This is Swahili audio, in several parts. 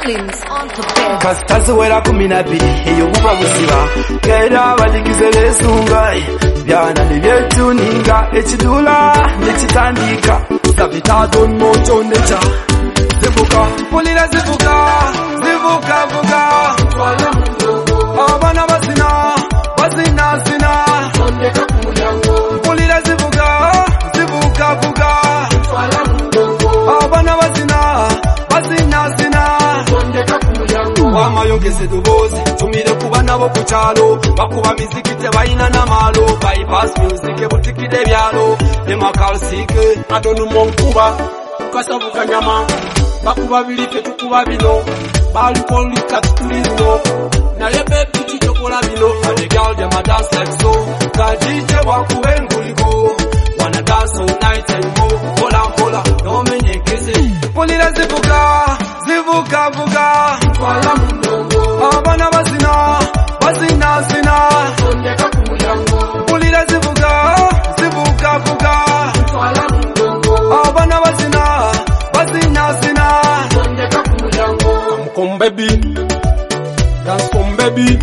Mullins on the bed. Kasitazi wera 12 eyo buba busiba kera baligize lesunga byana nebyetuninga ekidula nekitandika sabitado moto necha zivuka pulira zivuka zivuka vuga twala mundogo abana bazina bazina zina ondeka kumulyango pulira zivuka zivuka vuga twala mundogo abana bazina bazina zina ondeka kumulyango wamayongeze dubozi tumire kubana bo kuchalo bakuba miziki tebayina namalo bypass music butikide byalo emakalsike adonu monkuba kasabuka nyama bakuba bilike tukuba bino balukolika tulino naye baby kichokola bino and the girl dem a dance like so kajije wakuenguliko wanna dance all night and more pola no menyekese polira zivuga zivuka vuga twala mundogo abana bazina bazina zina ondeka kumulyango polira zivuga zivuka vuga twala mundogo abana bazina bazina zina ondeka kumulyango mkombebi dance kombebi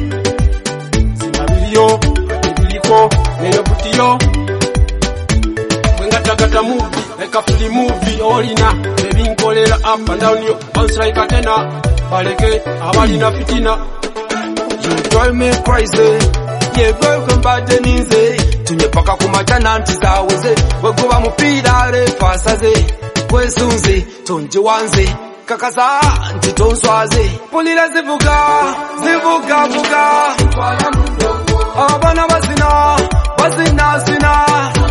sinabiliyo ibiliko neyo butiyo wengatagata movie like a fully movie olina baby nkolera up and down yo bounce like a tenor baleke abalina fitina you drive me crazy yeah boy kombate ninze tunyepaka kumachana ntizaweze wegoba mupira refasaze kwesunze tonje wanze kakaza ntitonswaze pulira zivuga zivuga vuga twala mundogo abana bazina bazina zina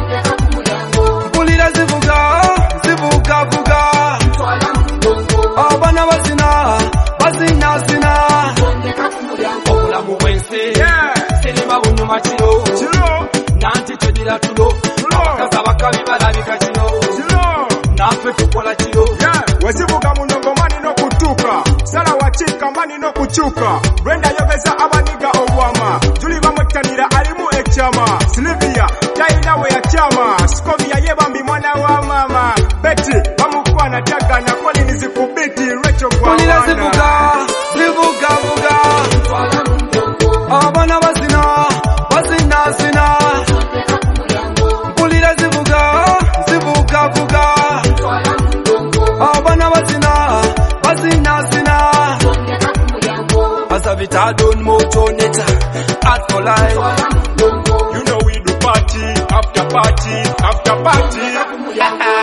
pulira zivuga zivuga vuga twala mundogo abana bazina bazina zina ondeka kumulyango obulamu bwense sinema bunyuma kiro nanti tugira tulo kaza bakabi balabika kiro nafe tukola kiro wezivuga munongo mani no kutuka sala wachika mani no kuchuka Brenda yogeza abaniga obwama Juli bamutanira alimu echama Sylvia taina we ya chama Scovia yebambi mwana wa mama Betty bamukwana taga na kwali nizikubiti Rachel kwa polira zivuga zivuga vuga twala mundogo abana bazina bazina zina polira zivuga zivuga vuga twala mundogo abana bazina bazina zina ondeka kumulyango asabitadon moto neta at for life you know we do party after party after party